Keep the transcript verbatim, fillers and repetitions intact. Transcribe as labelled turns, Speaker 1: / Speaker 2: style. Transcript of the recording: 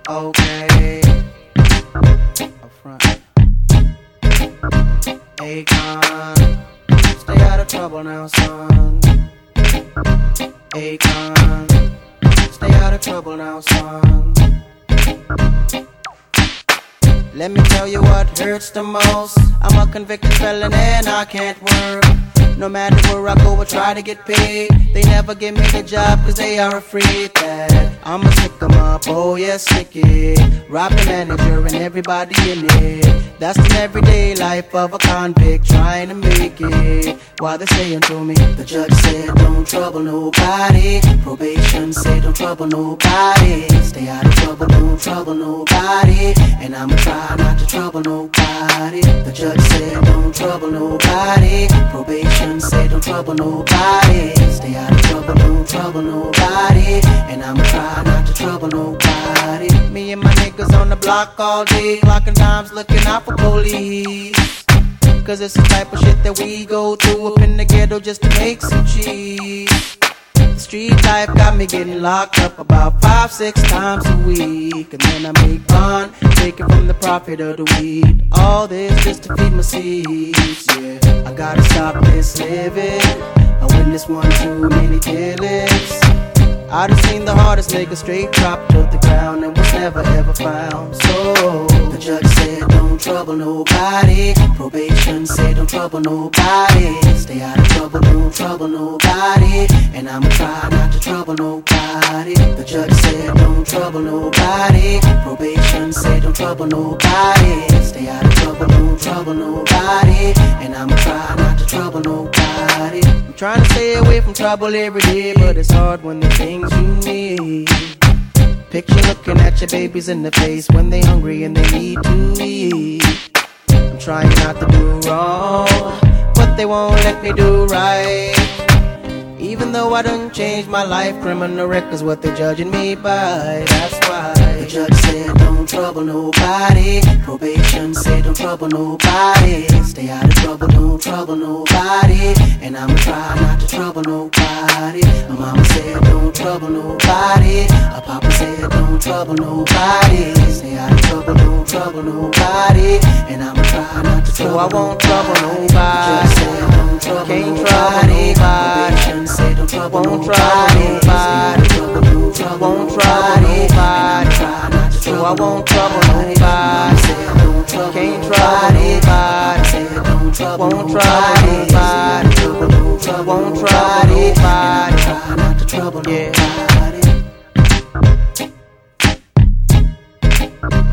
Speaker 1: Okay. Up front. Akon. Stay out of trouble now, son. Akon. Stay out of trouble now, son. Let me tell you what hurts the most. I'm a convicted felon and I can't work. No matter where I go, I try to get paid. They never give me the job cause they are afraid that I'ma stick 'em up, oh yes, stick it. Rob the manager and everybody in it. That's the everyday life of a convict trying to make it. While they're saying to me, the judge said don't trouble nobody. Probation said don't trouble nobody. Stay out of trouble, don't trouble nobody. And I'ma try not to trouble nobody. The judge said don't trouble nobody. Probation said don't trouble nobody. Stay out of trouble, don't trouble nobody. And I'ma try not to trouble nobody. Me and my niggas on the block all day, clocking times, looking out for police. Cause it's the type of shit that we go through up in the ghetto just to make some cheese. The street life got me getting locked up about five, six times a week. And then I make fun, taking from the profit of the weed. All this just to feed my seeds, yeah. I gotta stop this living. I witnessed one too many killings. I done seen the hardest nigga straight drop to the ground and was never ever found. So the judge said don't trouble nobody. Probation said don't trouble nobody. Stay out of trouble, don't trouble nobody. And I'ma try not to trouble nobody. The judge said don't trouble nobody. Probation said don't trouble nobody. Stay out of trouble, don't trouble nobody. And I'ma try not to trouble nobody. I'm trying to stay away from trouble every day, but it's hard when the things you need. Picture looking at your babies in the face when they hungry and they need to eat. I'm trying not to do wrong, but they won't let me do right. Even though I done changed my life, criminal record's what they're judging me by. That's why the judge said don't trouble nobody. Probation said don't trouble nobody. Stay out of trouble, don't trouble nobody. And I'ma try not to trouble nobody. My mama said don't trouble nobody. My papa said don't trouble nobody. Stay out of trouble, don't trouble nobody. And I'ma try not to trouble nobody. So I won't trouble nobody. The judge said don't trouble Can't nobody. Probation said don't trouble won't nobody. Nobody. Won't trouble nobody. So I won't trouble nobody. Can't trouble nobody. Won't trouble nobody. Won't trouble nobody. Yeah.